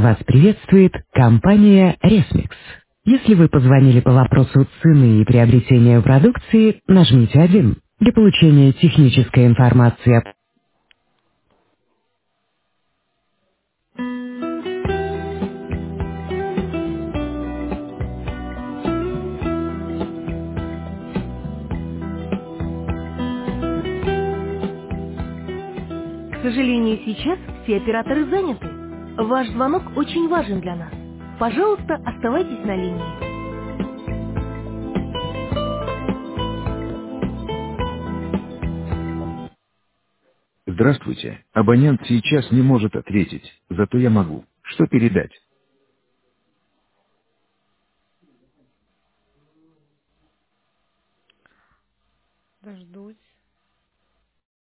Вас приветствует компания Resmix. Если вы позвонили по вопросу цены и приобретения продукции, нажмите 1. Для получения технической информации К сожалению, сейчас все операторы заняты. Ваш звонок очень важен для нас. Пожалуйста, оставайтесь на линии. Здравствуйте. Абонент сейчас не может ответить, зато я могу. Что передать?